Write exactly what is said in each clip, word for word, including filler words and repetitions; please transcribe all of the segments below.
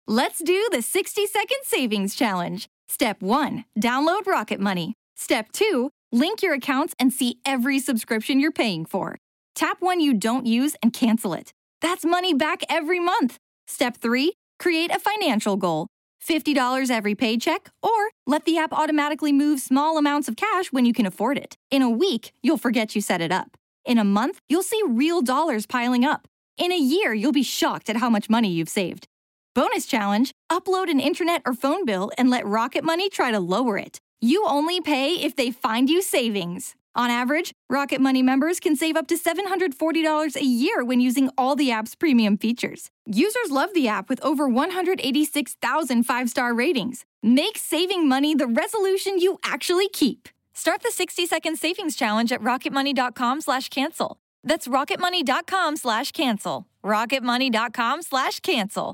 Let's do the sixty second savings challenge. Step one, download Rocket Money. Step two, link your accounts and see every subscription you're paying for. Tap one you don't use and cancel it. That's money back every month. Step three, create a financial goal. fifty dollars every paycheck, or let the app automatically move small amounts of cash when you can afford it. In a week, you'll forget you set it up. In a month, you'll see real dollars piling up. In a year, you'll be shocked at how much money you've saved. Bonus challenge, upload an internet or phone bill and let Rocket Money try to lower it. You only pay if they find you savings. On average, Rocket Money members can save up to seven hundred forty dollars a year when using all the app's premium features. Users love the app with over one hundred eighty-six thousand five-star ratings. Make saving money the resolution you actually keep. Start the sixty second savings challenge at rocketmoney.com slash cancel. That's rocketmoney.com slash cancel. rocketmoney.com slash cancel.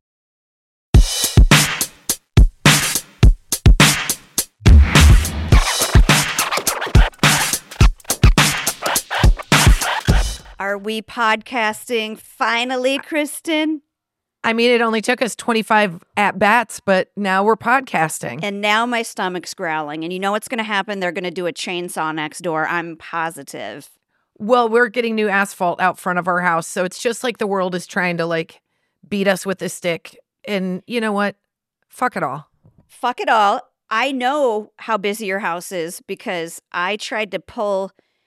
Are we podcasting finally, Kristen? I mean, it only took us twenty-five at-bats, but now we're podcasting. And now my stomach's growling. And you know what's going to happen? They're going to do a chainsaw next door. I'm positive. Well, we're getting new asphalt out front of our house, so it's just like the world is trying to, like, beat us with a stick. And you know what? Fuck it all. Fuck it all. I know how busy your house is because I tried to pull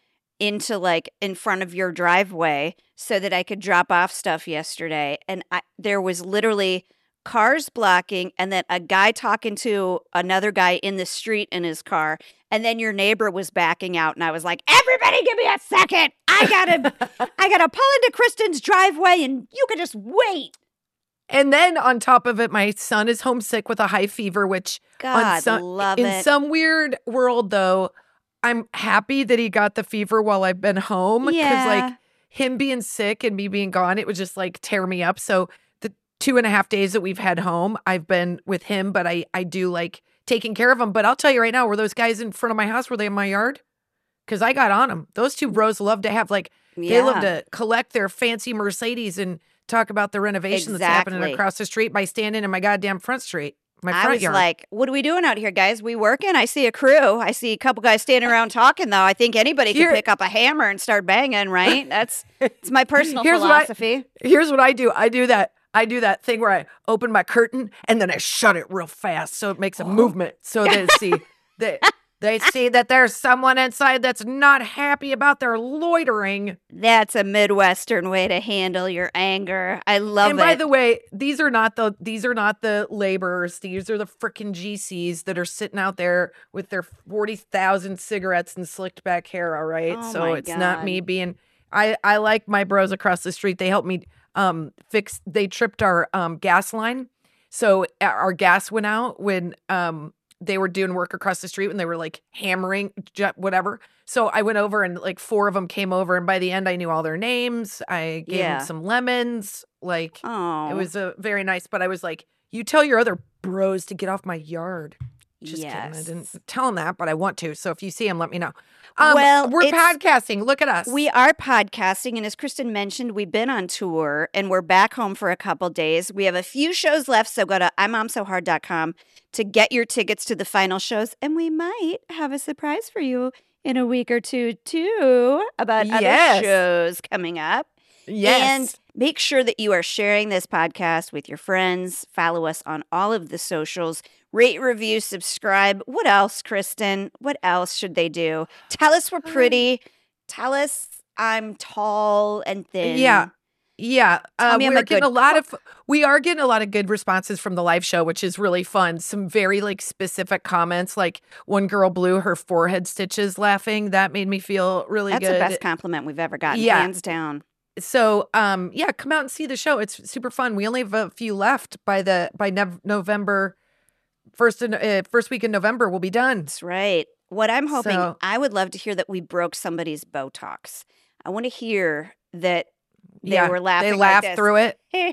into like in front of your driveway so that I could drop off stuff yesterday. And I, there was literally cars blocking and then a guy talking to another guy in the street in his car. And then your neighbor was backing out. And I was like, everybody give me a second. I gotta, I gotta pull into Kristen's driveway and you can just wait. And then on top of it, my son is homesick with a high fever, which God, on some, love in it. some weird world, though, I'm happy that he got the fever while I've been home. Because, Yeah. like, him being sick and me being gone, it would just, like, tear me up. So the two and a half days that we've had home, I've been with him, but I, I do, like, taking care of him. But I'll tell you right now, were those guys in front of my house, were they in my yard? Because I got on them. Those two bros love to have, like, they Yeah. love to collect their fancy Mercedes and talk about the renovation that's happening Exactly. across the street by standing in my goddamn front street, my I front was yard. like, what are we doing out here, guys? We working? I see a crew. I see a couple guys standing around talking, though. I think anybody Here- could pick up a hammer and start banging, right? That's it's my personal Here's what I- philosophy. Here's what I do. I do that. I do that thing where I open my curtain and then I shut it real fast so it makes a movement so they see they they see that there's someone inside that's not happy about their loitering. That's a Midwestern way to handle your anger. I love And it. by the way, these are not the these are not the laborers. These are the frickin' G Cs that are sitting out there with their forty thousand cigarettes and slicked back hair, all right? Oh so my it's not God. me being I I like my bros across the street. They helped me um fix they tripped our um gas line. So uh, our gas went out when um they were doing work across the street when they were like hammering ju- whatever. So I went over and like four of them came over and by the end I knew all their names. I gave Yeah. them some lemons. Like oh, it was a very nice, but I was like, you tell your other bros to get off my yard. Just kidding. I yes. didn't tell them that, but I want to. So if you see them, let me know. Um, Well, we're it's- podcasting. Look at us. We are podcasting, and as Kristen mentioned, we've been on tour, and we're back home for a couple days. We have a few shows left, so go to I'm mom so hard dot com to get your tickets to the final shows, and we might have a surprise for you in a week or two, too, about Yes. other shows coming up. Yes. And make sure that you are sharing this podcast with your friends. Follow us on all of the socials. Rate, review, subscribe. What else, Kristen? What else should they do? Tell us we're pretty. Tell us I'm tall and thin. Yeah. Yeah, Tell uh, me I'm we're a getting good a lot of we are getting a lot of good responses from the live show, which is really fun. Some very like specific comments, like one girl blew her forehead stitches laughing. That made me feel really That's good. the best compliment we've ever gotten, Yeah. hands down. So, um, yeah, come out and see the show. It's super fun. We only have a few left by the by Nev- November first in, uh, first week in November. We'll be done. That's right. What I'm hoping, So- I would love to hear that we broke somebody's Botox. I want to hear that they yeah, were laughing. They like laughed this. through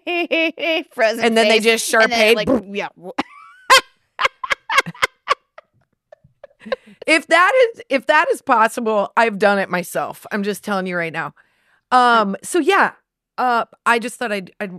it, Frozen and then they face, just and then, Sharpaid. like, yeah. if that is if that is possible, I've done it myself. I'm just telling you right now. Um, so yeah, uh, I just thought I'd, I'd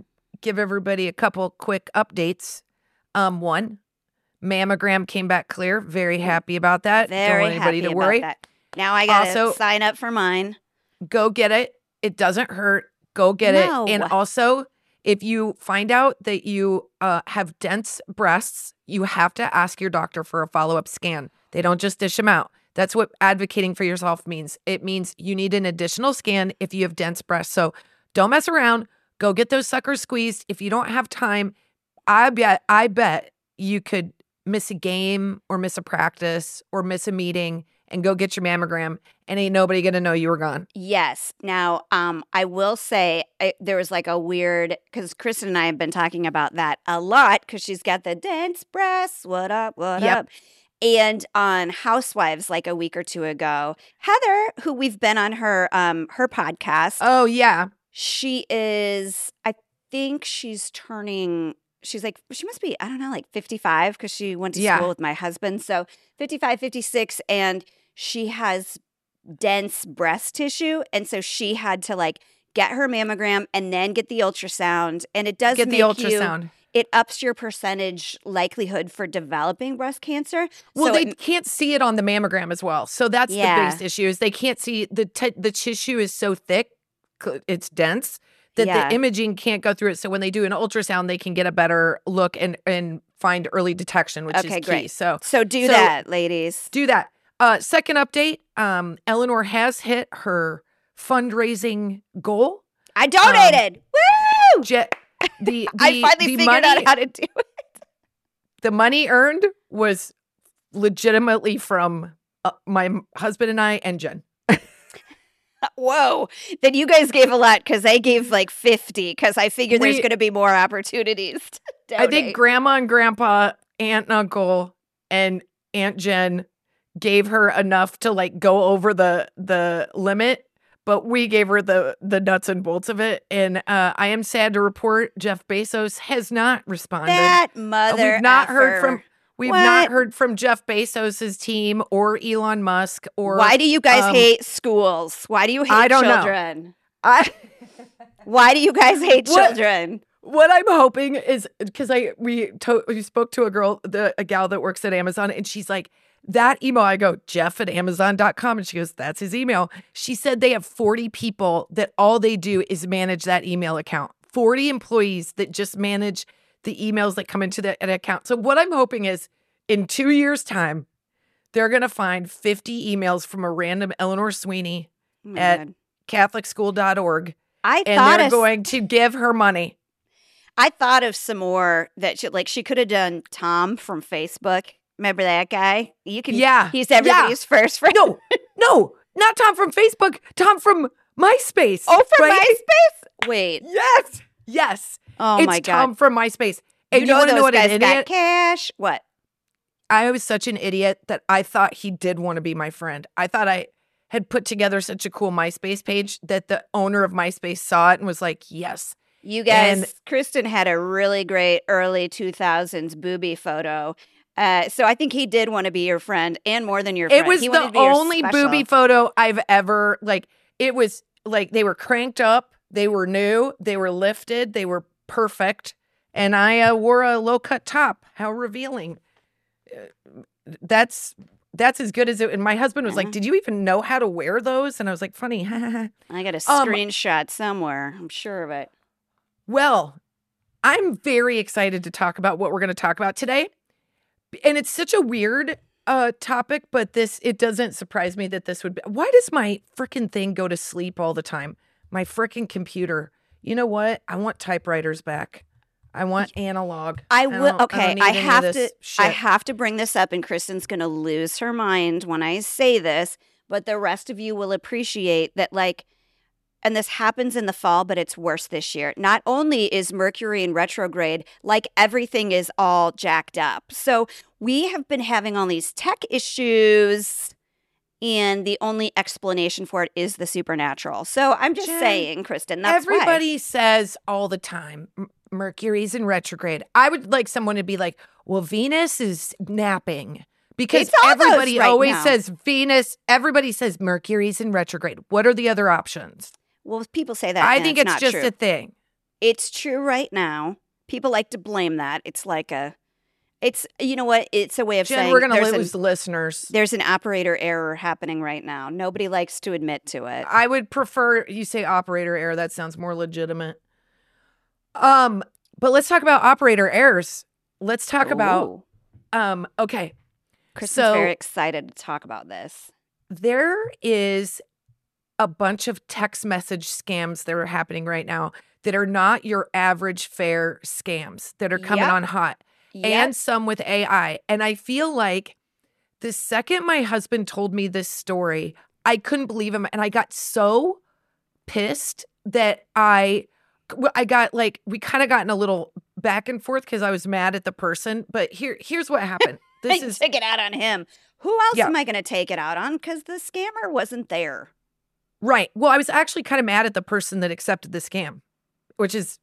give everybody a couple quick updates. Um, one, mammogram came back clear. Very happy about that. Very Don't want anybody happy to worry. about that. Now I got to Also- sign up for mine. Go get it. It doesn't hurt. Go get No. it. And also, if you find out that you uh, have dense breasts, you have to ask your doctor for a follow-up scan. They don't just dish them out. That's what advocating for yourself means. It means you need an additional scan if you have dense breasts. So don't mess around. Go get those suckers squeezed. If you don't have time, I bet I bet you could miss a game or miss a practice or miss a meeting and go get your mammogram, and ain't nobody gonna know you were gone. Yes. Now, um, I will say I, there was like a weird, because Kristen and I have been talking about that a lot because she's got the dense breasts. What up? What Yep. up? And on Housewives, like a week or two ago, Heather, who we've been on her um her podcast, Oh yeah. she is, I think she's turning, she's like, she must be, I don't know, like fifty-five because she went to Yeah. school with my husband. So fifty-five, fifty-six, and she has dense breast tissue. And so she had to like get her mammogram and then get the ultrasound. And it does Get make the you, ultrasound. it ups your percentage likelihood for developing breast cancer. Well, so they it- can't see it on the mammogram as well. So that's Yeah. the biggest issue is they can't see the t- the tissue is so thick, c- it's dense that Yeah. the imaging can't go through it. So when they do an ultrasound, they can get a better look and and find early detection, which Okay, is key. great. So so do so- that, ladies. do that. Uh, second update: um, Eleanor has hit her fundraising goal. I donated. Woo! Je- the, the I finally the figured money, out how to do it. the money earned was legitimately from uh, my m- husband and I and Jen. Whoa. Then you guys gave a lot because I gave like fifty because I figured there's We- going to be more opportunities to I think donate. grandma and grandpa, aunt and uncle, and Aunt Jen gave her enough to like go over the the limit, but we gave her the the nuts and bolts of it. And uh, I am sad to report Jeff Bezos has not responded. that Uh, mother we've not heard effer. from we've not What? heard from Jeff Bezos's team or Elon Musk or Why do you guys um, hate schools? Why do you hate I don't know. children? I. Why do you guys hate What? children? What I'm hoping is because I we to, we spoke to a girl, the a gal that works at Amazon, and she's like, that email. I go, Jeff at Amazon dot com, and she goes, that's his email. She said they have forty people that all they do is manage that email account. forty employees that just manage the emails that come into the an account. So what I'm hoping is in two years' time, they're gonna find fifty emails from a random Eleanor Sweeney Oh my at God. Catholic School dot org, I and thought they're of, going to give her money. I thought of some more that she, like she could have done Tom from Facebook. Remember that guy? You can. Yeah. He's everybody's first friend. No, no, not Tom from Facebook. Tom from MySpace. Oh, from right? MySpace? Wait. Yes, yes. Oh it's my God. Tom from MySpace. And you you, know want to those know what guys an got idiot? cash? What? I was such an idiot that I thought he did want to be my friend. I thought I had put together such a cool MySpace page that the owner of MySpace saw it and was like, yes. You guys, And- Kristen had a really great early two thousands booby photo. Uh, so I think he did want to be your friend and more than your friend. It was He wanted the to be your only special. booby photo I've ever, like, it was like they were cranked up, they were new, they were lifted, they were perfect. And I uh, wore a low cut top. How revealing. Uh, That's that's as good as it. And my husband was Yeah. like, did you even know how to wear those? And I was like, funny. I got a Um, screenshot somewhere. I'm sure of it. Well, I'm very excited to talk about what we're going to talk about today. And it's such a weird uh, topic, but this, it doesn't surprise me that this would be. Why does my freaking thing go to sleep all the time? My freaking computer. You know what? I want typewriters back. I want analog. I don't- will. Okay, don't need I, any of have this to. shit. I have to bring this up, and Kristen's going to lose her mind when I say this. But the rest of you will appreciate that, like, and this happens in the fall, but it's worse this year. Not only is Mercury in retrograde, like everything is all jacked up. So we have been having all these tech issues, and the only explanation for it is the supernatural. So I'm just Jen, saying, Kristen, that's why. Everybody says all the time, "M- Mercury's in retrograde. I would like someone to be like, well, Venus is napping. Because It's all those everybody right always now. says Venus, everybody says Mercury's in retrograde. What are the other options? Well, people say that. I and think it's it's not just true. a thing. It's true right now. People like to blame that. It's like a, it's, you know what? It's a way of Jen, saying we're going to there's lose an, listeners. there's an operator error happening right now. Nobody likes to admit to it. I would prefer you say operator error. That sounds more legitimate. Um, but let's talk about operator errors. Let's talk about, Ooh. um, okay. Kristen's so very excited to talk about this. There is a bunch of text message scams that are happening right now that are not your average fare scams that are coming Yep. on hot, Yep. and some with A I. And I feel like the second my husband told me this story, I couldn't believe him. And I got so pissed that I, I got like, we kind of got in a little back and forth because I was mad at the person. But here, here's what happened. This I is took it out on him. Who else Yeah. am I going to take it out on? Because the scammer wasn't there. right. Well, I was actually kind of mad at the person that accepted the scam, which is,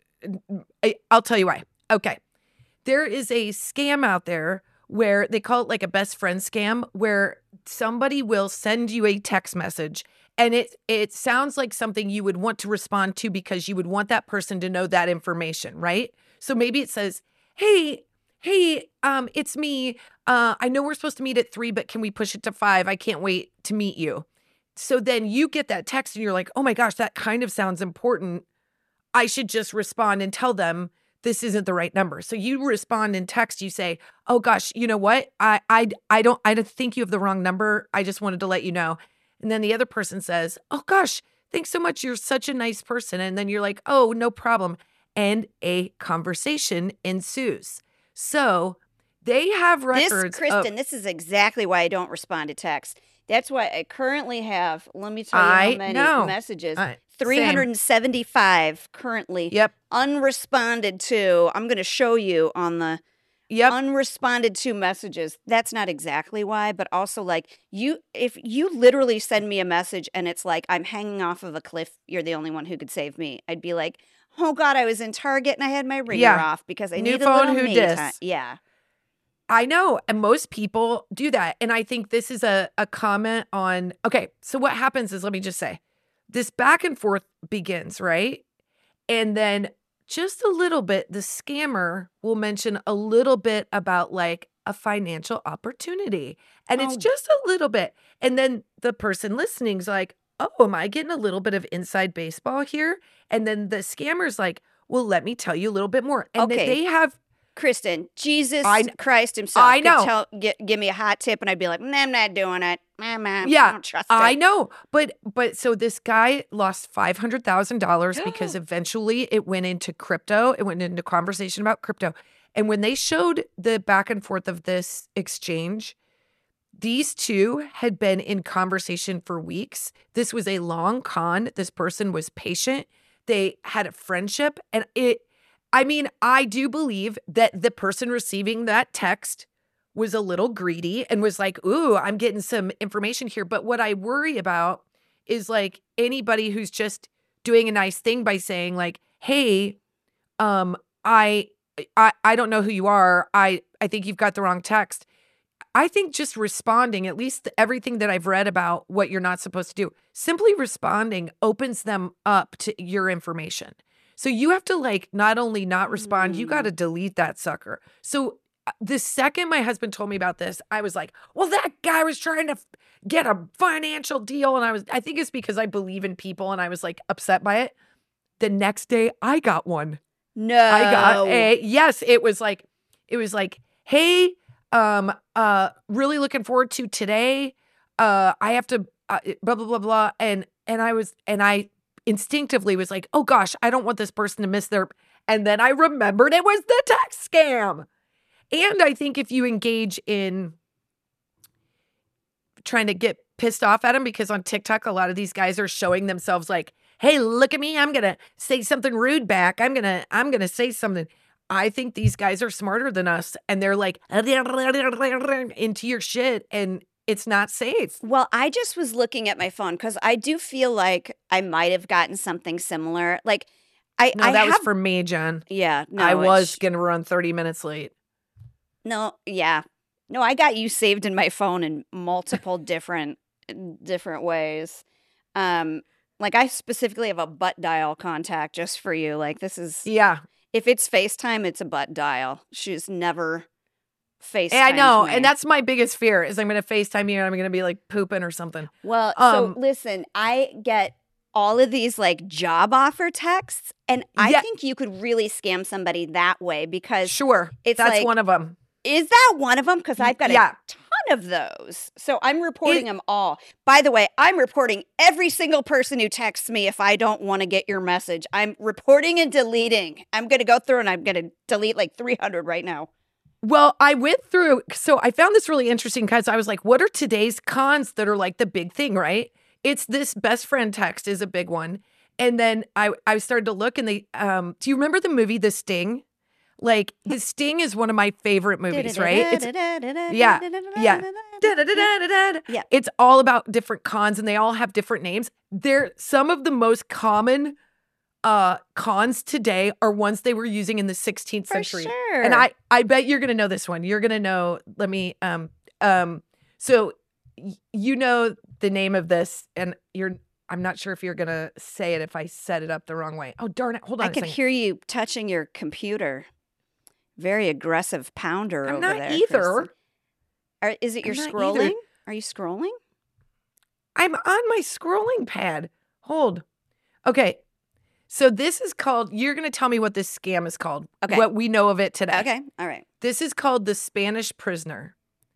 I, I'll tell you why. Okay. There is a scam out there where they call it like a best friend scam, where somebody will send you a text message and it it sounds like something you would want to respond to because you would want that person to know that information, right? So maybe it says, "Hey, hey, um, it's me. Uh, I know we're supposed to meet at three, but can we push it to five? I can't wait to meet you." So then you get that text and you're like, "Oh my gosh, that kind of sounds important. I should just respond and tell them this isn't the right number." So you respond in text, you say, "Oh gosh, you know what? I I I don't I don't think you have the wrong number. I just wanted to let you know." And then the other person says, "Oh gosh, thanks so much. You're such a nice person." And then you're like, "Oh, no problem." And a conversation ensues. So they have This, records Kristen, of, this is exactly why I don't respond to text. That's why I currently have, let me tell you I how many know. messages. I- three hundred seventy-five currently Yep. unresponded to. I'm going to show you on the Yep. unresponded to messages. That's not exactly why, but also like you, if you literally send me a message and it's like, I'm hanging off of a cliff, you're the only one who could save me. I'd be like, oh God, I was in Target and I had my ringer Yeah. off because I New need a phone, little who me dis? time. Yeah. I know. And most people do that. And I think this is a, a comment on, okay, so what happens is, let me just say, this back and forth begins, right? And then just a little bit, the scammer will mention a little bit about like a financial opportunity. And it's Oh. just a little bit. And then the person listening's like, oh, am I getting a little bit of inside baseball here? And then the scammer's like, well, let me tell you a little bit more. And then Okay. they have, Kristen, Jesus I kn- Christ himself I could know. tell, gi- give me a hot tip and I'd be like, nah, I'm not doing it. Nah, nah, I Yeah, don't trust I it. know. But but so this guy lost five hundred thousand dollars because eventually it went into crypto. It went into conversation about crypto. And when they showed the back and forth of this exchange, these two had been in conversation for weeks. This was a long con. This person was patient. They had a friendship. And it, I mean, I do believe that the person receiving that text was a little greedy and was like, ooh, I'm getting some information here. But what I worry about is like anybody who's just doing a nice thing by saying like, hey, um, I I I don't know who you are. I I think you've got the wrong text. I think just responding, at least everything that I've read about what you're not supposed to do, simply responding opens them up to your information. So you have to like not only not respond, you got to delete that sucker. So uh, the second my husband told me about this, I was like, well, that guy was trying to f- get a financial deal. And I was, I think it's because I believe in people and I was like upset by it. The next day I got one. No. I got a, yes, it was like, it was like, hey, um, uh, really looking forward to today. Uh, I have to, uh, blah, blah, blah, blah. And, and I was, and I instinctively was like, oh gosh, I don't want this person to miss their, and then I remembered it was the text scam. And I think if you engage in trying to get pissed off at them, because on TikTok, a lot of these guys are showing themselves like, hey, look at me. I'm going to say something rude back. I'm going to, I'm going to say something. I think these guys are smarter than us and they're like into your shit and it's not safe. Well, I just was looking at my phone because I do feel like I might have gotten something similar. Like, I, No, I that have, was for me, Jen. yeah, no, I was it's- going to run thirty minutes late. no, yeah, no, I got you saved in my phone in multiple different, different ways. Um, Like, I specifically have a butt dial contact just for you. Like, this is, Yeah. if it's FaceTime, it's a butt dial. She's never FaceTimed I know. me. And that's my biggest fear is I'm going to FaceTime you and I'm going to be like pooping or something. Well, Um, so listen, I get all of these like job offer texts, and I Yeah. think you could really scam somebody that way because Sure. it's That's like, one of them. is that one of them? Because I've got a Yeah. ton of those. So I'm reporting It- them all. By the way, I'm reporting every single person who texts me if I don't want to get your message. I'm reporting and deleting. I'm going to go through and I'm going to delete like three hundred right now. Well, I went through, so I found this really interesting because I was like, what are today's cons that are like the big thing, right? It's this best friend text is a big one. And then I, I started to look and they, um, do you remember the movie The Sting? Like, The Sting is one of my favorite movies, right? It's, yeah, yeah. Da-da-da-da-da-da. Yeah. It's all about different cons and they all have different names. They're some of the most common uh cons today are ones they were using in the sixteenth For century. sure. And I I bet you're going to know this one. You're going to know, let me um um so y- you know the name of this and you're I'm not sure if you're going to say it if I set it up the wrong way. Oh darn it. Hold on I a can second. hear you touching your computer. Very aggressive pounder I'm over not there. either. Kristen. Are, is it I'm you're not scrolling? either. Are you scrolling? I'm on my scrolling pad. Hold. Okay. So this is called, you're going to tell me what this scam is called. Okay. What we know of it today. Okay. All right. This is called the Spanish Prisoner.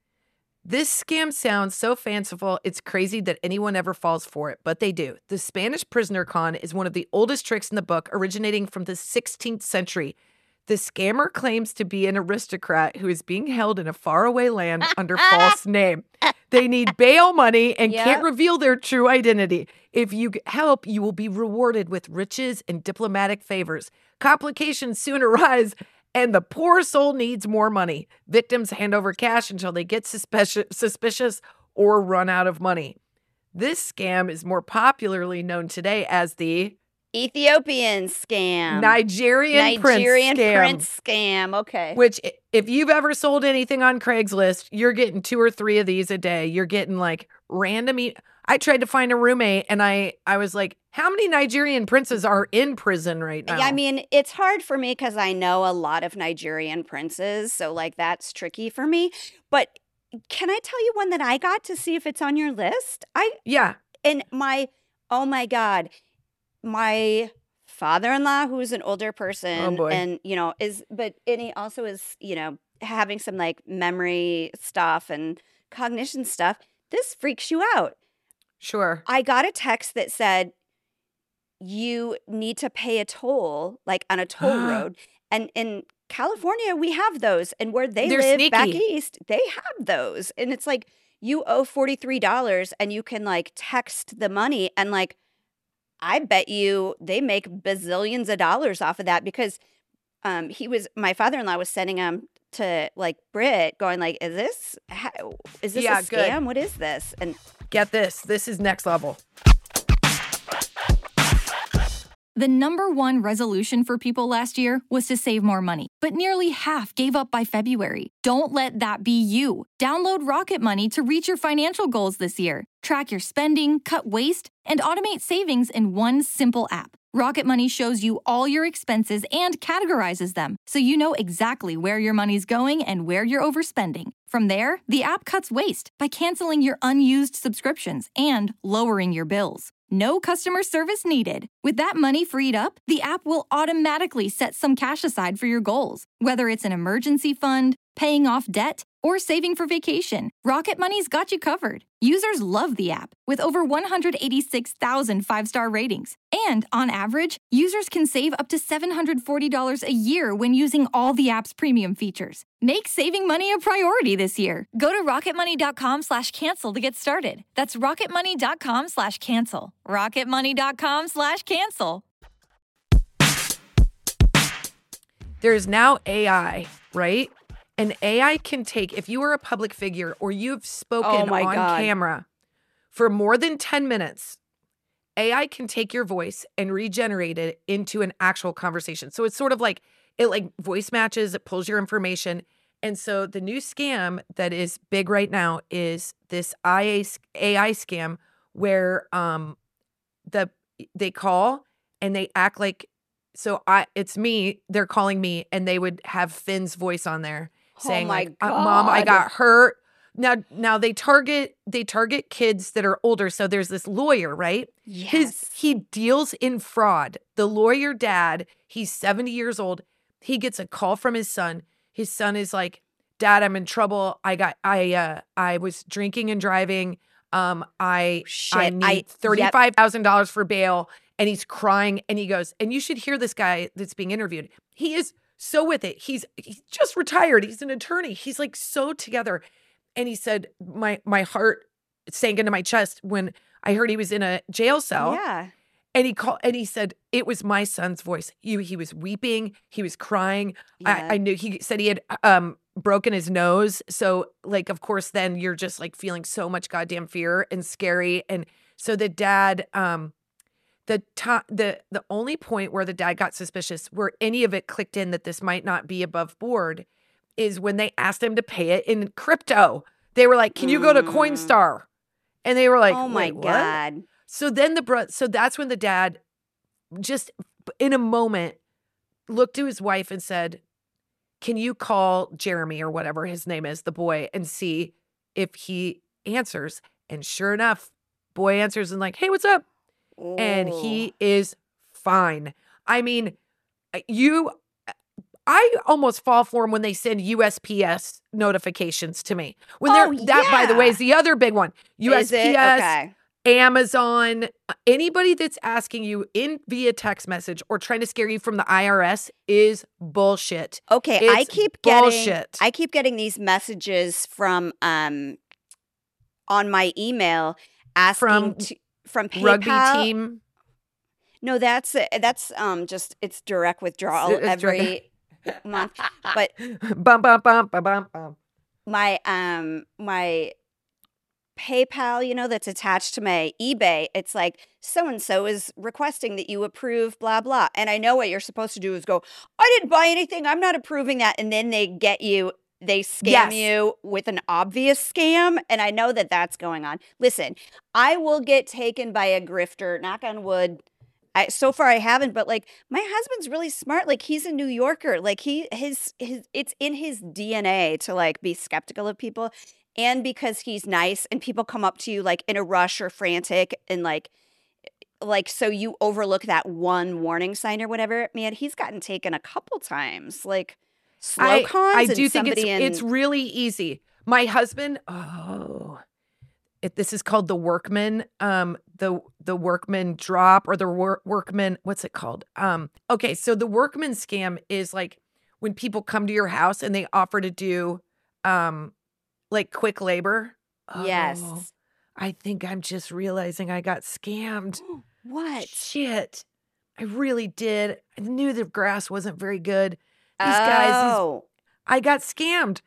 This scam sounds so fanciful, it's crazy that anyone ever falls for it, but they do. The Spanish Prisoner con is one of the oldest tricks in the book, originating from the sixteenth century. The scammer claims to be an aristocrat who is being held in a faraway land under false name. They need bail money and Yep. can't reveal their true identity. If you g- help, you will be rewarded with riches and diplomatic favors. Complications soon arise, and the poor soul needs more money. Victims hand over cash until they get suspicious, suspicious or run out of money. This scam is more popularly known today as the Ethiopian scam. Nigerian, Nigerian prince scam. prince scam. Okay. Which, i- if you've ever sold anything on Craigslist, you're getting two or three of these a day. You're getting like random. E- I tried to find a roommate, and I I was like, "How many Nigerian princes are in prison right now?" Yeah, I mean, it's hard for me because I know a lot of Nigerian princes. So, like, that's tricky for me. But can I tell you one that I got to see if it's on your list? I, yeah, and my, oh my God, my father-in-law, who's an older person, Oh, boy. and, you know, is, but, and he also is, you know, having some like memory stuff and cognition stuff. This freaks you out. sure. I got a text that said, you need to pay a toll, like on a toll road. And in California, we have those. And where they They're live back sneaky. east, they have those. And it's like, you owe forty-three dollars and you can like text the money. And like, I bet you they make bazillions of dollars off of that because um, he was, my father-in-law was sending him to like Brit going like, is this, how, is this Yeah, a good. scam? What is this? And Get this. This is next level. The number one resolution for people last year was to save more money, but nearly half gave up by February. Don't let that be you. Download Rocket Money to reach your financial goals this year. Track your spending, cut waste, and automate savings in one simple app. Rocket Money shows you all your expenses and categorizes them, so you know exactly where your money's going and where you're overspending. From there, the app cuts waste by canceling your unused subscriptions and lowering your bills. No customer service needed. With that money freed up, the app will automatically set some cash aside for your goals, whether it's an emergency fund, paying off debt, or saving for vacation. Rocket Money's got you covered. Users love the app, with over one hundred eighty-six thousand five-star ratings. And on average, users can save up to seven hundred forty dollars a year when using all the app's premium features. Make saving money a priority this year. Go to rocketmoney.com slash cancel to get started. That's rocketmoney.com slash cancel. rocketmoney.com slash cancel. There's now A I, right? And A I can take, if you are a public figure or you've spoken Oh my on God. camera for more than ten minutes, A I can take your voice and regenerate it into an actual conversation. So it's sort of like, it like voice matches, it pulls your information. And so the new scam that is big right now is this A I scam where um the they call and they act like, so I, it's me, they're calling me, and they would have Finn's voice on there saying Oh my like, uh, Mom, I God. got hurt. Now, now they target, they target kids that are older. So there's this lawyer, right? Yes. His, he deals in fraud. The lawyer dad, he's seventy years old. He gets a call from his son. His son is like, Dad, I'm in trouble. I got, I, uh, I was drinking and driving. Um, I, Shit. I I- need yep. thirty-five thousand dollars for bail. And he's crying and he goes, and you should hear this guy that's being interviewed. He is so with it. He's, he's just retired. He's an attorney. He's like so together. And he said, my, my heart sank into my chest when I heard he was in a jail cell. Yeah. And he called and he said, it was my son's voice. You, he was weeping. He was crying. Yeah. I, I knew he said he had um, broken his nose. So like, of course, then you're just like feeling so much goddamn fear and scary. And so the dad, um, the to- the the only point where the dad got suspicious, where any of it clicked in that this might not be above board, is when they asked him to pay it in crypto. They were like, "Can you go to Mm. Coinstar?" And they were like, Oh my "Wait, what?" God. So then the bro- so that's when the dad, just in a moment, looked to his wife and said, "Can you call Jeremy or whatever his name is, the boy, and see if he answers?" And sure enough, boy answers and like, "Hey, what's up?" And he is fine. I mean, you, I almost fall for them when they send U S P S notifications to me. When they're, Oh, that, by the way, yeah. is the other big one. Is it? U S P S, Okay. Amazon, anybody that's asking you in via text message or trying to scare you from the I R S is bullshit. Okay, I It's keep getting bullshit. I keep getting these messages from um on my email asking From to, from PayPal. Rugby team. No, that's that's um just it's direct withdrawal It's direct- every month. But bum, bum, bum, bum, bum, bum. my um my PayPal, you know, that's attached to my eBay, it's like so and so is requesting that you approve blah blah. And I know what you're supposed to do is go, I didn't buy anything, I'm not approving that. And then they get you, they scam Yes. you with an obvious scam. And I know that that's going on. Listen, I will get taken by a grifter, knock on wood. I, so far I haven't, but like my husband's really smart. Like he's a New Yorker. Like he, his, his, it's in his D N A to like be skeptical of people. And because he's nice and people come up to you like in a rush or frantic and like, like, so you overlook that one warning sign or whatever, man, he's gotten taken a couple times. Like slow I, cons I and do think it's somebody in, it's really easy. My husband, oh, it, this is called the workman, um, the the workman drop or the wor- workman. What's it called? Um, okay, so the workman scam is like when people come to your house and they offer to do, um, like quick labor. yes. Oh, I think I'm just realizing I got scammed. What? Shit, I really did. I knew the grass wasn't very good. These guys, these Oh, I got scammed.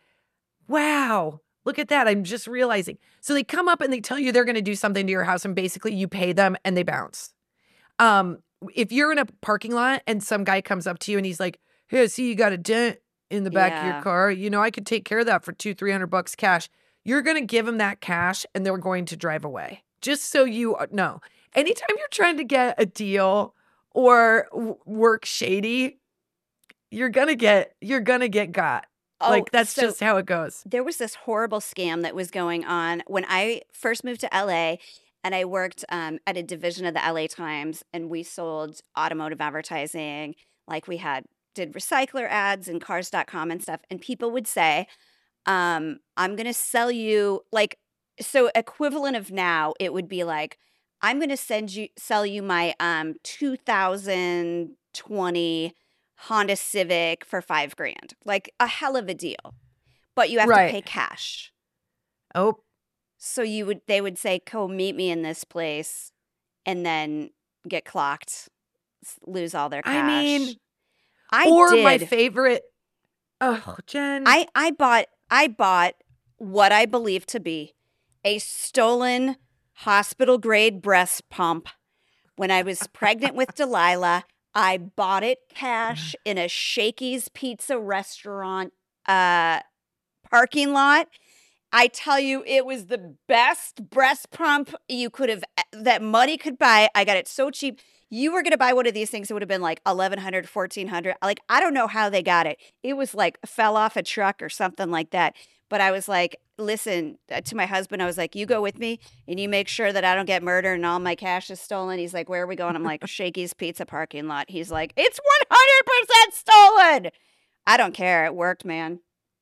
Wow. Look at that. I'm just realizing. So they come up and they tell you they're going to do something to your house and basically you pay them and they bounce. Um, if you're in a parking lot and some guy comes up to you and he's like, "Hey, I see you got a dent in the back of your Yeah. car. You know, I could take care of that for two, three hundred bucks cash." You're going to give them that cash and they're going to drive away. Just so you know. Anytime you're trying to get a deal or w- work shady, you're going to get, you're going to get got. oh, Like that's so just how it goes. there was this horrible scam that was going on when I first moved to L A and I worked um, at a division of the L A Times and we sold automotive advertising. Like we had, did recycler ads and cars dot com and stuff. And people would say, um, I'm going to sell you like, so equivalent of now, it would be like, I'm going to send you, sell you my um, two thousand twenty Honda Civic for five grand, like a hell of a deal, but you have Right. to pay cash. Oh, So you would, they would say, "Come meet me in this place," and then get clocked, s- lose all their cash. I mean, I or did. my favorite. Oh, Jen. I I bought I bought what I believe to be a stolen hospital grade breast pump when I was pregnant with Delilah. I bought it cash in a Shakey's Pizza restaurant uh, parking lot. I tell you, it was the best breast pump you could have, that money could buy. I got it so cheap. You were going to buy one of these things, it would have been like eleven hundred, fourteen hundred. Like, I don't know how they got it. It was like fell off a truck or something like that. But I was like, listen, uh, to my husband, I was like, you go with me and you make sure that I don't get murdered and all my cash is stolen. He's like, where are we going? I'm like, Shakey's Pizza parking lot. He's like, it's one hundred percent stolen. I don't care. It worked, man.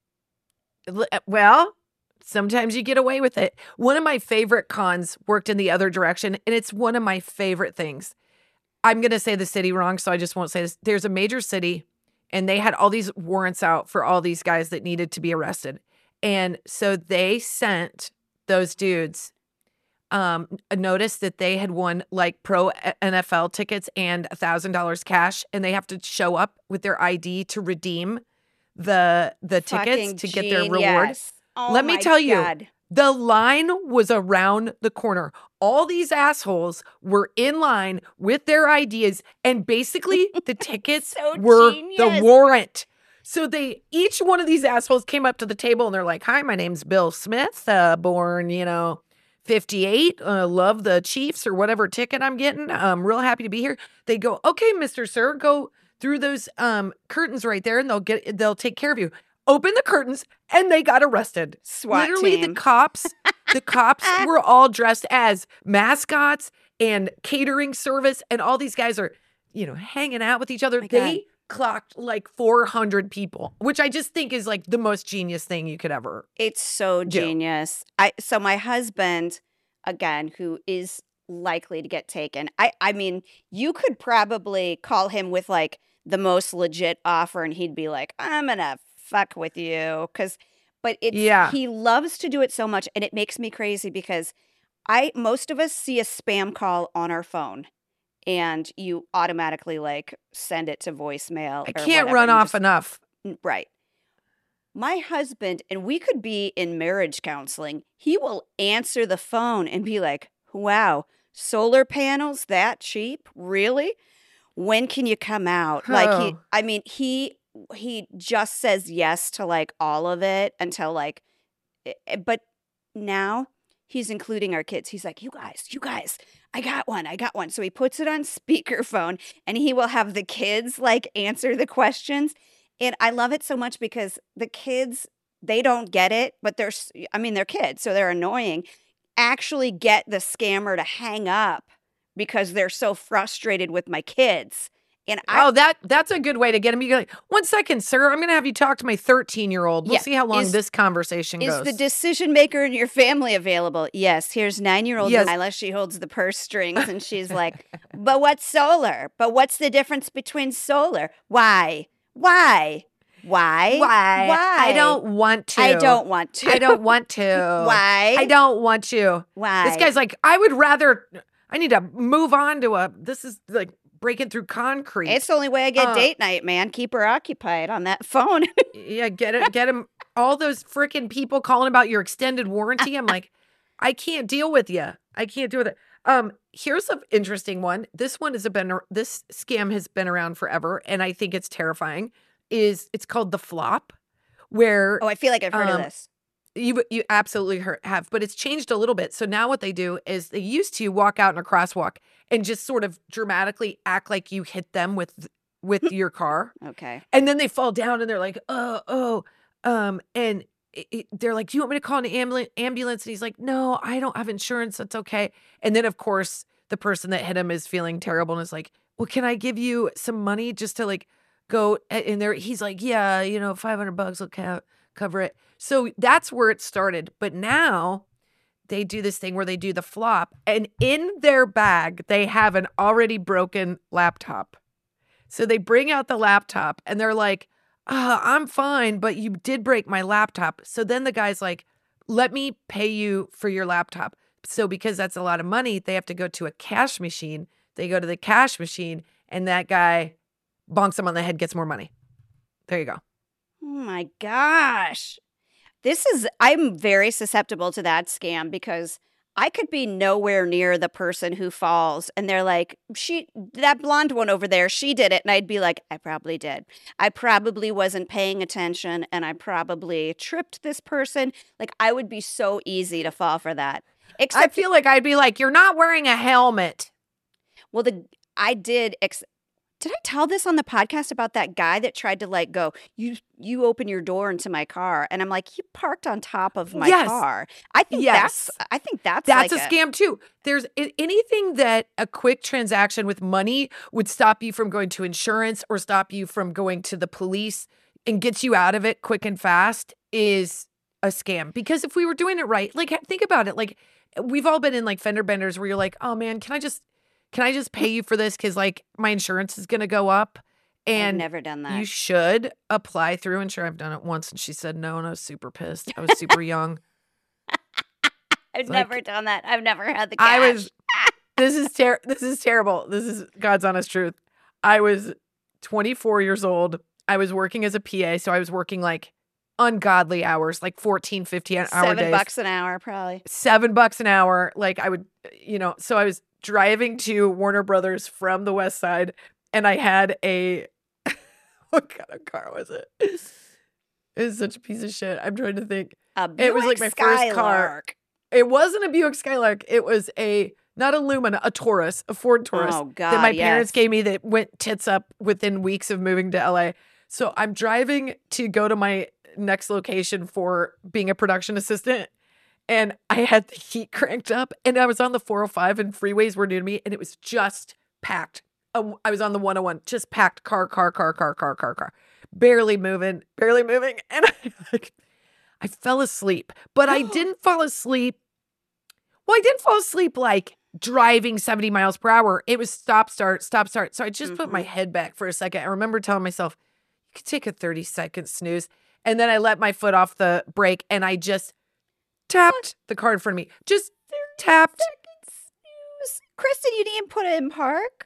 L- Well, sometimes you get away with it. One of my favorite cons worked in the other direction, and it's one of my favorite things. I'm going to say the city wrong, so I just won't say this. There's a major city, and they had all these warrants out for all these guys that needed to be arrested. And so they sent those dudes um, a notice that they had won like pro N F L tickets and one thousand dollars cash, and they have to show up with their I D to redeem the the Fucking tickets to get their reward. genius. Oh Let me my tell you, God. the line was around the corner. All these assholes were in line with their I Ds, and basically the tickets So were genius. the warrant. So they, each one of these assholes came up to the table and they're like, hi, my name's Bill Smith, uh, born, you know, fifty-eight, uh, love the Chiefs or whatever ticket I'm getting. I'm real happy to be here. They go, okay, Mister Sir, go through those um, curtains right there and they'll get, they'll take care of you. Open the curtains, and they got arrested. SWAT Literally, team. the cops, the cops were all dressed as mascots and catering service, and all these guys are, you know, hanging out with each other. My They God. clocked like four hundred people, which I just think is like the most genius thing you could ever. It's so do. genius. I so my husband, again, who is likely to get taken. I I mean, you could probably call him with like the most legit offer, and he'd be like, "I'm gonna fuck with you," because, but it's Yeah. he loves to do it so much, and it makes me crazy because I most of us see a spam call on our phone, and you automatically like send it to voicemail. I or can't whatever, run you off just- enough. N- Right. My husband, and we could be in marriage counseling, he will answer the phone and be like, wow, solar panels that cheap? Really? When can you come out? Like he, Oh. I mean, he he just says yes to like all of it until like, eh, eh, but now he's including our kids. He's like, you guys, you guys, I got one, I got one. So he puts it on speakerphone and he will have the kids like answer the questions. And I love it so much because the kids, they don't get it, but they're, s- I mean, they're kids, so they're annoying, actually get the scammer to hang up because they're so frustrated with my kids. And I, Oh, that that's a good way to get him. You go, like, one second, sir. I'm going to have you talk to my thirteen-year-old. We'll Yeah, see how long is- this conversation is goes. the decision maker in your family available? Yes. Here's nine-year-old Yes. Nyla. She holds the purse strings and she's like, but what's solar? But what's the difference between solar? Why? Why? Why? Why? Why? I don't want to. I don't want to. I don't want to. Why? I don't want to. Why? This guy's like, I would rather. I need to move on to a. This is like breaking through concrete. It's the only way I get Uh, date night, man. Keep her occupied on that phone. Yeah, get it, get him. All those freaking people calling about your extended warranty. I'm like, I can't deal with you. I can't do with it. Um, here's an interesting one. This one has been this scam has been around forever, and I think it's terrifying. Is it's called the flop, where Oh, I feel like I've heard Um, of this. you you absolutely heard, have, but it's changed a little bit. So now what they do is they used to walk out in a crosswalk and just sort of dramatically act like you hit them with with your car. Okay. And then they fall down and they're like, oh, oh, um, and it, it- they're like, do you want me to call an ambulance? Ambulance? And he's like, no, I don't have insurance. That's okay. And then of course the person that hit him is feeling terrible and is like, well, can I give you some money just to like go? a- And there, he's like, yeah, you know, five hundred bucks will co- cover it. So that's where it started. But now they do this thing where they do the flop, and in their bag they have an already broken laptop. So they bring out the laptop and they're like, uh, I'm fine, but you did break my laptop. So then the guy's like, let me pay you for your laptop. So because that's a lot of money, they have to go to a cash machine. They go to the cash machine and that guy bonks him on the head, gets more money. There you go. Oh my gosh. This is, I'm very susceptible to that scam because I could be nowhere near the person who falls, and they're like, she, that blonde one over there, she did it. And I'd be like, I probably did. I probably wasn't paying attention, and I probably tripped this person. Like, I would be so easy to fall for that. Except, I feel like I'd be like, you're not wearing a helmet. well, the I did. Ex- did I tell this on the podcast about that guy that tried to like go, you you open your door into my car, and I'm like, you parked on top of my Yes. car. I think Yes. that's I think that's That's like a scam too. There's a- anything that a quick transaction with money would stop you from going to insurance or stop you from going to the police and gets you out of it quick and fast is a scam. Because if we were doing it right, like think about it, like we've all been in like fender benders where you're like, oh man, can I just can I just pay you for this because like my insurance is gonna go up? I've And never done that. you should apply through insure. I've done it once and she said no, and I was super pissed. I was super young. I've like- never done that. I've never had the cash. I was this is ter- this is terrible. This is God's honest truth. I was twenty-four years old. I was working as a P A, so I was working like ungodly hours, like fourteen, fifteen hour seven days. bucks an hour, probably. Seven bucks an hour. Like I would, you know, so I was driving to Warner Brothers from the West Side, and I had a what kind of car was it? It was such a piece of shit. I'm trying to think. A It was like Buick my first car. Skylark. It wasn't a Buick Skylark. It was a not a Lumina, a Taurus, a Ford Taurus Oh God! that my yes. parents gave me that went tits up within weeks of moving to L A. So I'm driving to go to my next location for being a production assistant, and I had the heat cranked up, and I was on the four oh five, and freeways were new to me, and it was just packed. Um, I was on the one oh one, just packed car, car, car, car, car, car, car, barely moving, barely moving, and I like. I fell asleep, but I didn't fall asleep. Well, I didn't fall asleep like driving seventy miles per hour. It was stop, start, stop, start. So I just put my head back for a second. I remember telling myself, you could take a thirty second snooze. And then I let my foot off the brake and I just tapped the car in front of me. Just tapped. Snooze. Kristen, you didn't put it in park?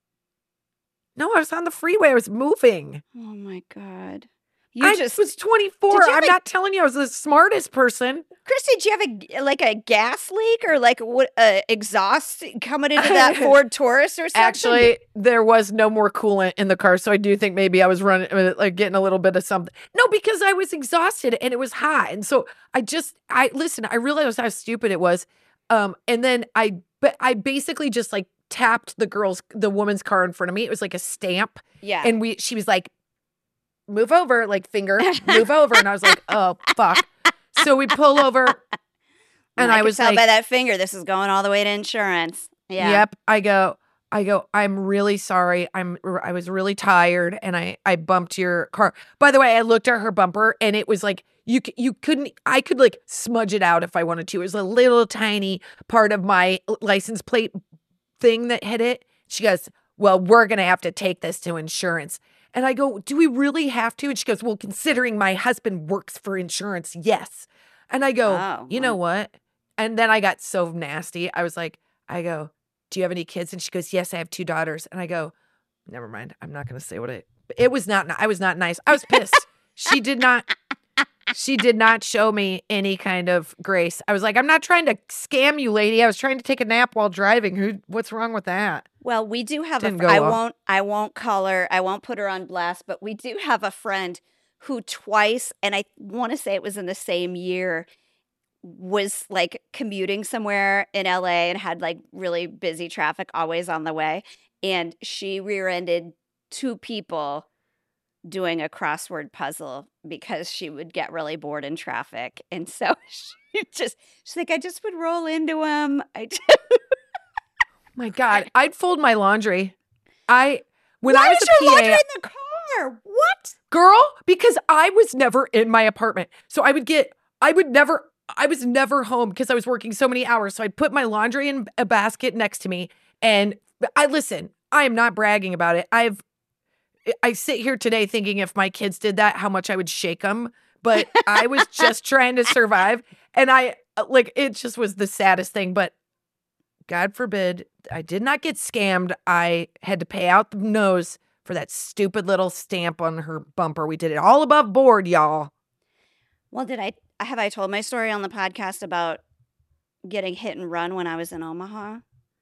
No, I was on the freeway. I was moving. Oh my God. You I just was twenty-four. Did you have I'm a- not telling you I was the smartest person. Kristen, do you have a like a gas leak or like what uh, exhaust coming into that Ford Taurus or something? Actually, there was no more coolant in the car, so I do think maybe I was running, uh, like getting a little bit of something. No, because I was exhausted and it was hot, and so I just, I listen. I realized how stupid it was, um, and then I, but I basically just like tapped the girl's, the woman's car in front of me. It was like a stamp, yeah. and we, she was like, "Move over," like finger, move over, and I was like, "Oh fuck." So we pull over, and I, I, was could tell like, by that finger, this is going all the way to insurance. Yeah. Yep. I go, I go, I'm really sorry. I'm, I was really tired and I, I bumped your car. By the way, I looked at her bumper and it was like, you, c- you couldn't, I could like smudge it out if I wanted to. It was a little tiny part of my license plate thing that hit it. She goes, well, we're going to have to take this to insurance. And I go, do we really have to? And she goes, well, considering my husband works for insurance, yes. And I go, Oh, you know what? And then I got so nasty. I was like, I go, do you have any kids? And she goes, yes, I have two daughters. And I go, never mind. I'm not going to say what it, it was not, I was not nice. I was pissed. She did not, she did not show me any kind of grace. I was like, I'm not trying to scam you, lady. I was trying to take a nap while driving. Who, what's wrong with that? Well, we do have a Didn't fr- go I well. won't I won't call her. I won't put her on blast, but we do have a friend who twice, and I want to say it was in the same year, was like commuting somewhere in L A and had like really busy traffic always on the way, and she rear-ended two people doing a crossword puzzle because she would get really bored in traffic. And so she just she's like, I just would roll into him. I just, My God, I'd fold my laundry. I when why I was is a your P A, laundry in the car? What? girl, because I was never in my apartment. So I would get, I would never, I was never home because I was working so many hours. So I'd put my laundry in a basket next to me. And I listen, I am not bragging about it. I've, I sit here today thinking if my kids did that, how much I would shake them. But I was just trying to survive. And I, like, it just was the saddest thing. But God forbid, I did not get scammed. I had to pay out the nose for that stupid little stamp on her bumper. We did it all above board, y'all. Well, did I have I told my story on the podcast about getting hit and run when I was in Omaha.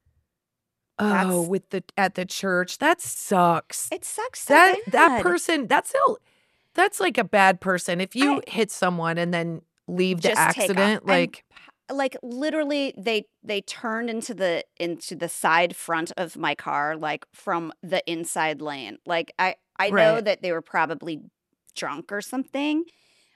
Oh, That's- with the at the church. That sucks. It sucks so that that bad. person, that's a, that's like a bad person. If you hit someone and then leave the Just take off. accident, And, like like literally they they turned into the into the side front of my car, like from the inside lane. Like I I know Right. that they were probably drunk or something.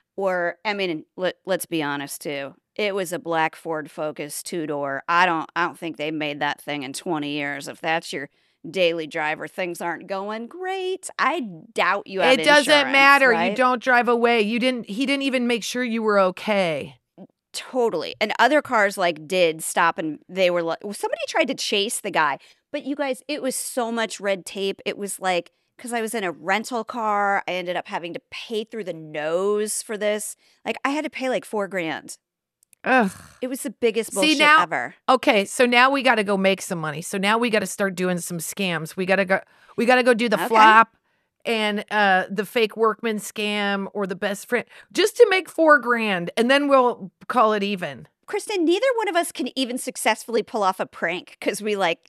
Or I mean, let, let's be honest too. It was a black Ford Focus two door. I don't I don't think they made that thing in twenty years. If that's your daily driver, things aren't going great. I doubt you have it doesn't insurance, matter. You right? don't drive away. You didn't he didn't even make sure you were okay. Totally. And other cars like did stop and they were like, somebody tried to chase the guy. But you guys, it was so much red tape. It was like, because I was in a rental car, I ended up having to pay through the nose for this. Like I had to pay like four grand. Ugh. It was the biggest See, bullshit now- ever. Okay, so now we got to go make some money. So now we got to start doing some scams. We got to go we got to go do the Okay. flop and uh the fake workman scam or the best friend just to make four grand and then we'll call it even. Kristen, neither one of us can even successfully pull off a prank because we like,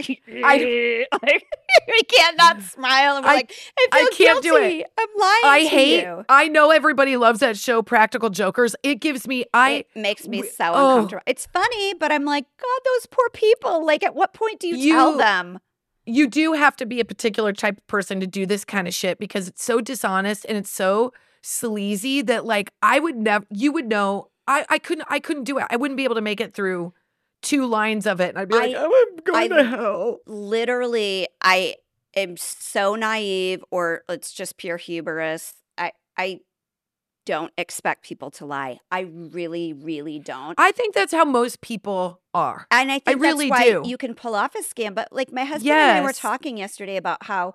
I- like, we can't not smile and we're I- like, I feel I can't do it. guilty. I'm lying I to hate you. I know everybody loves that show Practical Jokers. It gives me I It makes me we- so oh. uncomfortable. It's funny, but I'm like, God, those poor people. Like, at what point do you, You- tell them? you do have to be a particular type of person to do this kind of shit because it's so dishonest and it's so sleazy that like I would never you would know I I couldn't I couldn't do it. I wouldn't be able to make it through two lines of it and I'd be like, I- "Oh, I'm going I- to hell." Literally, I am so naive, or it's just pure hubris. I I don't expect people to lie. I really, really don't. I think that's how most people are. And I think really that's why do. you can pull off a scam. But like my husband and I were Yes. talking yesterday about how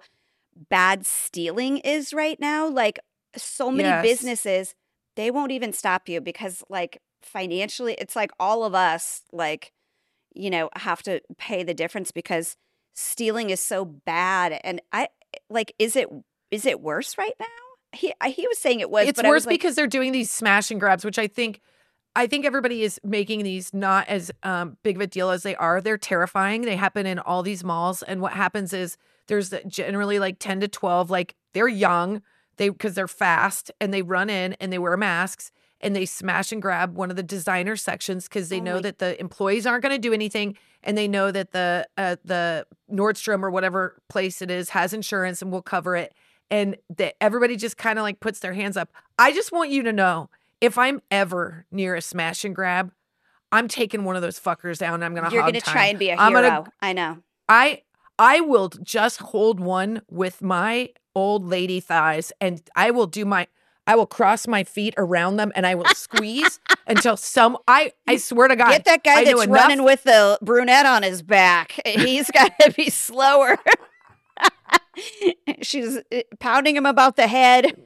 bad stealing is right now. Like so many Yes. businesses, they won't even stop you because like financially, it's like all of us like, you know, have to pay the difference because stealing is so bad. And I like, is it is it worse right now? He I- he was saying it was. It's but I worse was like, because they're doing these smash and grabs, which I think I think everybody is making these not as um, big of a deal as they are. They're terrifying. They happen in all these malls, and what happens is there's generally like ten to twelve. Like they're young, they because they're fast, and they run in and they wear masks and they smash and grab one of the designer sections because they Oh know my- that the employees aren't going to do anything, and they know that the uh, the Nordstrom or whatever place it is has insurance and will cover it. And that everybody just kind of like puts their hands up. I just want you to know if I'm ever near a smash and grab, I'm taking one of those fuckers down. And I'm gonna you're hog going to time. try and be a I'm hero. gonna- I know. I I will just hold one with my old lady thighs, and I will do my. I will cross my feet around them, and I will squeeze until some. I I swear to God, Get that guy I know that's enough- running with the brunette on his back. He's got to be slower. She's uh, pounding him about the head.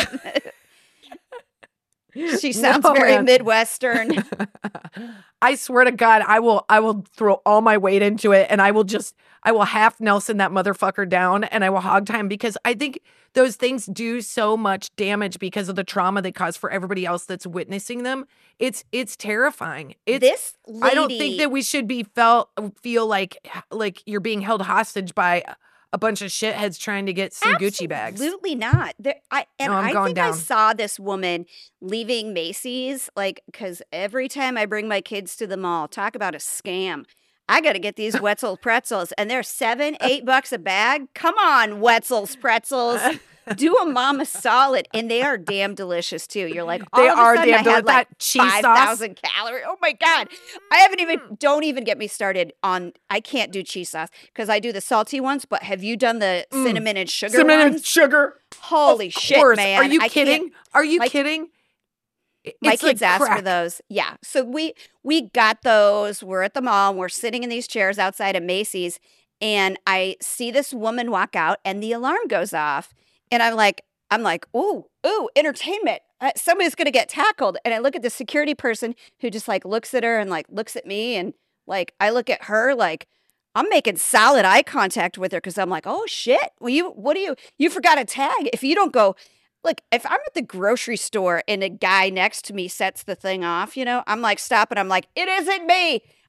She sounds No, very man. Midwestern. I swear to God, I will I will throw all my weight into it and I will just I will half Nelson that motherfucker down and I will hog time because I think those things do so much damage because of the trauma they cause for everybody else that's witnessing them. It's it's terrifying. It's This lady, I don't think that we should be felt feel like like you're being held hostage by a bunch of shitheads trying to get some Gucci bags. Absolutely not. There, I and No, I'm I going think I down. saw this woman leaving Macy's, like, because every time I bring my kids to the mall, talk about a scam. I got to get these Wetzel's pretzels, and they're seven, eight bucks a bag. Come on, Wetzel's pretzels. Do a mama solid, and they are damn delicious too. You're like, all They of a are sudden damn I deli- had like that cheese five sauce. thousand calories. Oh my god, I haven't even. Don't even get me started on. I can't do cheese sauce because I do the salty ones. But have you done the cinnamon and sugar Cinnamon ones? and sugar. Holy Of shit, course. man! Are you I can't- kidding? Are you my- kidding? It- My it's like kids asked for crack. those. Yeah. So we we got those. We're at the mall. And we're sitting in these chairs outside of Macy's, and I see this woman walk out, and the alarm goes off, and I'm like, I'm like, ooh, ooh, entertainment. Uh, somebody's gonna get tackled. And I look at the security person who just like looks at her and like looks at me, and like I look at her like. I'm making solid eye contact with her because I'm like, oh shit. Well, you, what do you, you forgot a tag. If you don't go, look, if I'm at the grocery store and a guy next to me sets the thing off, you know, I'm like, stop and I'm like, it isn't me.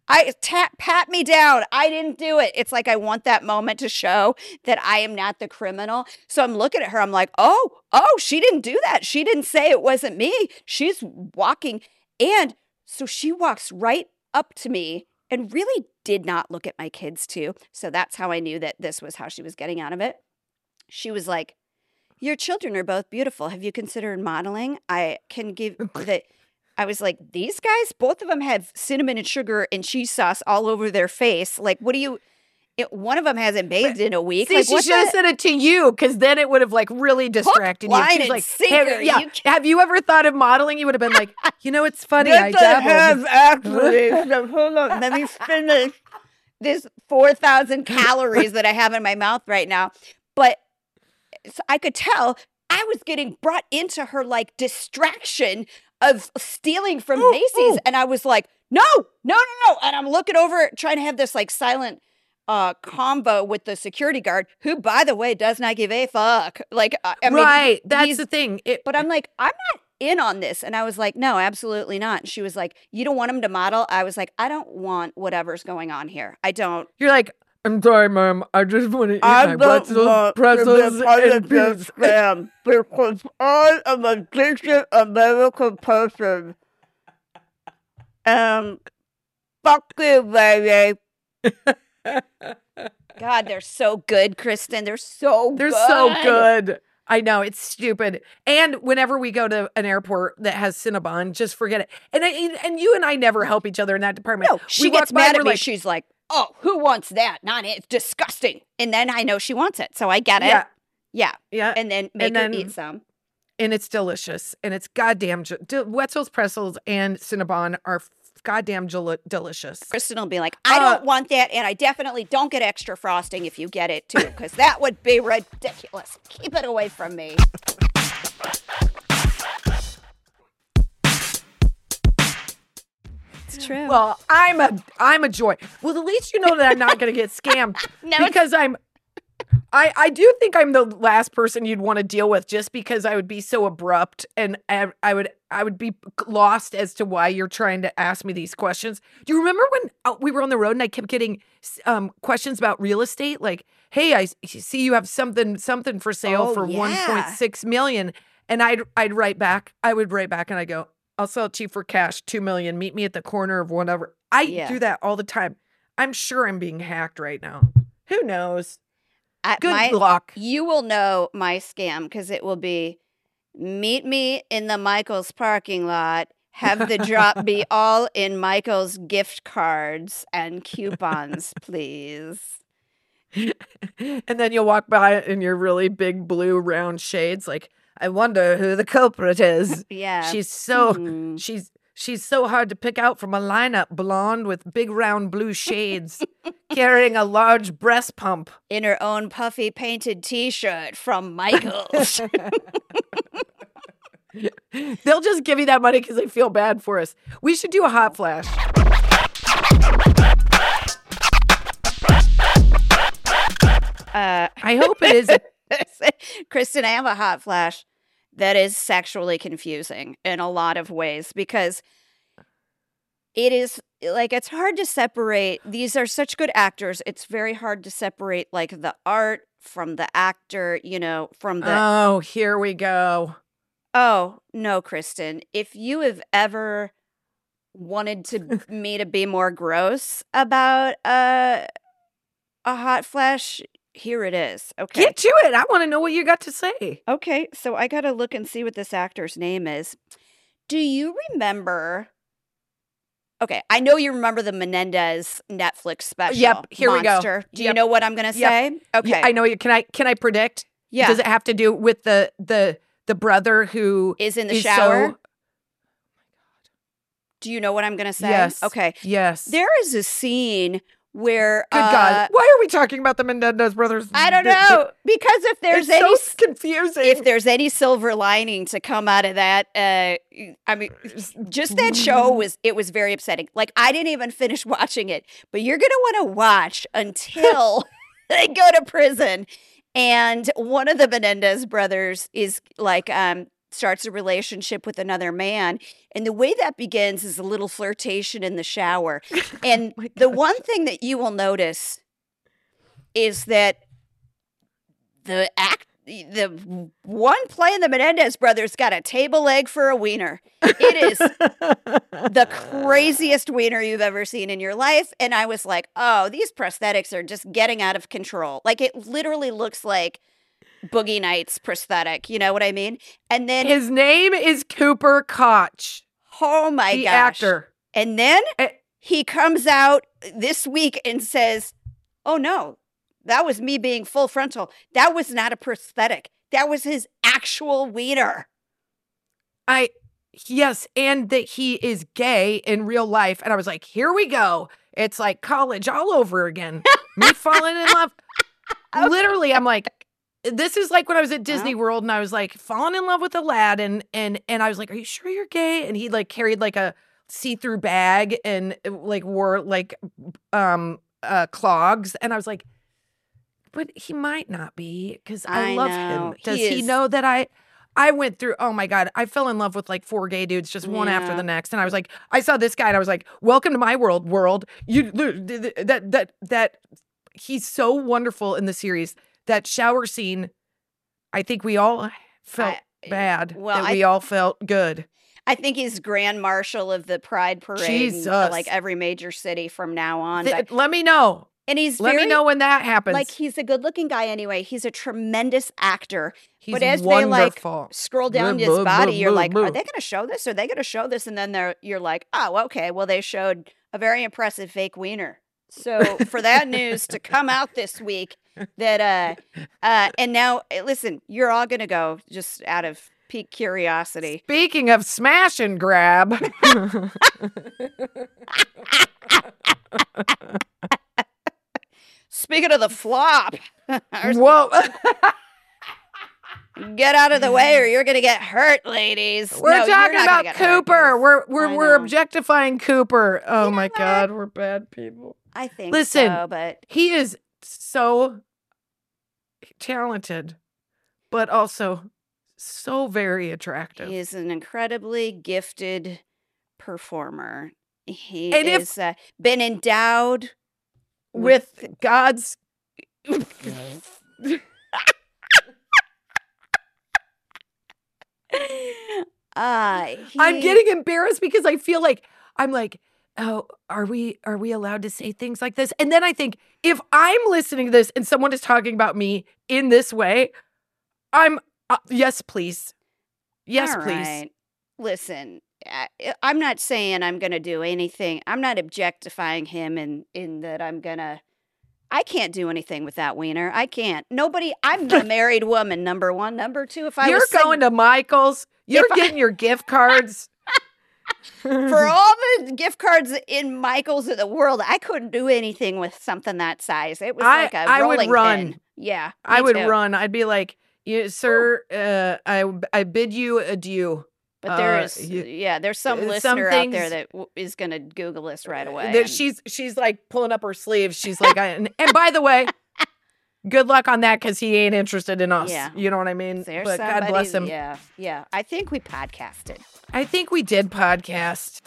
I tap, pat me down. I didn't do it. It's like I want that moment to show that I am not the criminal. So I'm looking at her. I'm like, oh, oh, she didn't do that. She didn't say it wasn't me. She's walking. And so she walks right up to me and really did not look at my kids too. So that's how I knew that this was how she was getting out of it. She was like, your children are both beautiful. Have you considered modeling? I can give the... I was like, these guys, both of them have cinnamon and sugar and cheese sauce all over their face. Like, what do you, it, one of them hasn't bathed in a week. See, like, she should have said it to you because then it would have like really distracted Hook, you. line, She's and like, sinker. hey, yeah, You have you ever thought of modeling? You would have been like, you know, it's funny. I Yes, I have dabbled. actually. So hold on, let me finish this four thousand calories that I have in my mouth right now. But so I could tell I was getting brought into her like distraction of stealing from Ooh, Macy's. ooh. And I was like, no, no, no, no. And I'm looking over, trying to have this like silent uh, combo with the security guard, who, by the way, does not give a fuck. Like, I I mean, Right. That's he's- the thing. It, but I'm like, I'm not in on this. And I was like, no, absolutely not. And she was like, you don't want him to model? I was like, I don't want whatever's going on here. I don't. you're like, I'm sorry, Mom. I just want to eat I my don't pretzels, want pretzels to be part and of this beans. scam because I am a decent American person. Um, fuck you, baby. God, they're so good, Kristen. They're so They're good. so good. I know, it's stupid. And whenever we go to an airport that has Cinnabon, just forget it. And I, and you and I never help each other in that department. No, she We walk gets by and mad we're at me. like, She's like, oh, who wants that? Not it. It's disgusting. And then I know she wants it. So I get it. yeah, Yeah. yeah. And then make then- her eat some. And it's delicious. And it's goddamn, ju- de- Wetzel's pretzels and Cinnabon are f- goddamn jel- delicious. Kristen will be like, I Uh, don't want that. And I definitely don't get extra frosting if you get it too, because that would be ridiculous. Keep it away from me. It's true. Well, I'm a I'm a joy. Well, at least you know that I'm not going to get scammed No, it's- because I'm I I do think I'm the last person you'd want to deal with just because I would be so abrupt and I, I would I would be lost as to why you're trying to ask me these questions. Do you remember when uh, we were on the road and I kept getting um questions about real estate like, "Hey, I s- see you have something something for sale Oh, for yeah. one point six million." And I'd I'd write back. I would write back and I go, "I'll sell it to you for cash, two million. Meet me at the corner of whatever." I Yeah. do that all the time. I'm sure I'm being hacked right now. Who knows? At Good my- luck. You will know my scam because it will be meet me in the Michael's parking lot. Have the drop be all in Michael's gift cards and coupons, please. And then you'll walk by in your really big blue round shades like, I wonder who the culprit is. Yeah. She's so Hmm. she's she's so hard to pick out from a lineup, blonde with big round blue shades, carrying a large breast pump. In her own puffy painted T-shirt from Michael's. They'll just give you that money because they feel bad for us. We should do a hot flash. uh, I hope it is. Kristen, I have a hot flash that is sexually confusing in a lot of ways because it is like it's hard to separate. These are such good actors. It's very hard to separate like the art from the actor, you know, from the. Oh, here we go. Oh, no, Kristen. If you have ever wanted to me to be more gross about uh, a hot flash, here it is. Okay. Get to it. I want to know what you got to say. Okay, so I got to look and see what this actor's name is. Do you remember? Okay, I know you remember the Menendez Netflix special. Yep, here we go. Monster. Do you Yep. know what I'm going to Yep. say? Okay. Yeah, I know you. Can I? Can I predict? Yeah. Does it have to do with the the the brother who is in the is shower. so- Do you know what I'm going to say? Yes. Okay. Yes. There is a scene where Good uh, God. Why are we talking about the Menendez brothers? I don't Th- th- know because if there's it's any so confusing. if there's any silver lining to come out of that, uh, I mean, just that show was it was very upsetting. Like I didn't even finish watching it, but you're gonna want to watch until they go to prison. And one of the Menendez brothers is like, um, starts a relationship with another man. And the way that begins is a little flirtation in the shower. And Oh my the gosh. one thing that you will notice is that the act, the one playing the Menendez brothers got a table leg for a wiener. It is the craziest wiener you've ever seen in your life. And I was like, oh, these prosthetics are just getting out of control. Like, it literally looks like Boogie Nights prosthetic. You know what I mean? And then, His name is Cooper Koch, oh my the gosh. actor. And then Eh. he comes out this week and says, oh no, that was me being full frontal. That was not a prosthetic. That was his actual wiener. I yes, and that he is gay in real life. And I was like, here we go. It's like college all over again. Me falling in love. Literally, I'm like, this is like when I was at Disney World and I was like falling in love with a lad, and and and I was like, are you sure you're gay? And he like carried like a see-through bag and like wore like um uh clogs, and I was like, but he might not be, because I, I love know. him. Does He he, is- know that I I went through, oh my God, I fell in love with like four gay dudes, just one after Yeah. the next. And I was like, I saw this guy and I was like, welcome to my world, world. You that that that he's so wonderful in the series. That shower scene, I think we all felt I- bad. well, that I- we all felt good. I think he's grand marshal of the Pride Parade in, Jesus. uh, like every major city from now on. Th- But, let me know. and he's Let very, me know when that happens. like, he's a good looking guy anyway. He's a tremendous actor. he's but as wonderful. they like scroll down Blah, his blah, body, blah, you're blah, like, blah. are they going to show this? Are they going to show this? And then they're, you're like, oh, okay. Well, they showed a very impressive fake wiener. So for that news to come out this week, that uh, uh, and now eh, listen, you're all going to go just out of peak curiosity. Speaking of smash and grab, Speaking of the flop, whoa, get out of the way or you're going to get hurt, ladies. we're No, you're talking not gonna about get hurt, Cooper. guys. we're we're I we're know. objectifying Cooper. Oh You know my what? God, we're bad people. I think Listen, so, but He is so talented, but also so very attractive. he is an incredibly gifted performer. He And if- is uh, been endowed with God's. uh, I'm he- getting embarrassed because I feel like I'm like, oh, are we are we allowed to say things like this? And then I think, if I'm listening to this and someone is talking about me in this way, I'm uh, yes, please, yes, All please. right. Listen, I, I'm not saying I'm going to do anything. I'm not objectifying him in in that I'm going to. I can't do anything with that wiener. I can't. Nobody. I'm a married woman. Number one. Number two. If I You're was sing- going to Michael's. You're If I- getting your gift cards. for all the gift cards in Michael's of the world, I couldn't do anything with something that size. It was I- like a I would rolling run. pin. Yeah, I me would too. run. I'd be like, "You- sir, uh, I I bid you adieu. But there Uh, is, you- yeah, there's some uh, some listener out there things- that w- is going to Google this right away. There- and- she's she's like pulling up her sleeves. She's like, I, and, and by the way, good luck on that, because he ain't interested in us. Yeah. You know what I mean? There's But God bless somebody- him. Yeah, yeah. I think we podcasted. I think we did podcast.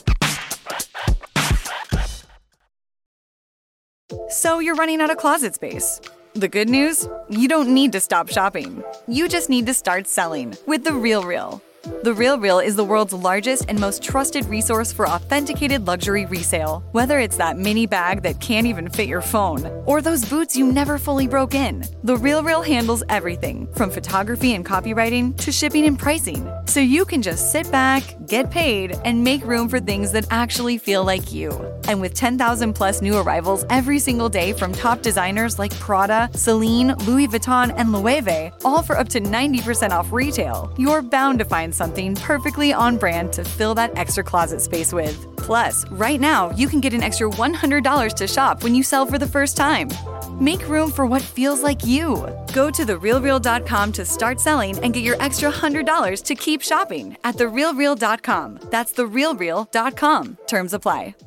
So you're running out of closet space. The good news? You don't need to stop shopping. You just need to start selling with The Real Real. The Real Real is the world's largest and most trusted resource for authenticated luxury resale. Whether it's that mini bag that can't even fit your phone, or those boots you never fully broke in, The Real Real handles everything from photography and copywriting to shipping and pricing. So you can just sit back, get paid, and make room for things that actually feel like you. And with ten thousand plus new arrivals every single day from top designers like Prada, Celine, Louis Vuitton, and Loewe, all for up to ninety percent off retail, you're bound to find something perfectly on brand to fill that extra closet space with. Plus, right now, you can get an extra one hundred dollars to shop when you sell for the first time. Make room for what feels like you. Go to the real real dot com to start selling and get your extra one hundred dollars to keep shopping at the real real dot com. That's the real real dot com. Terms apply.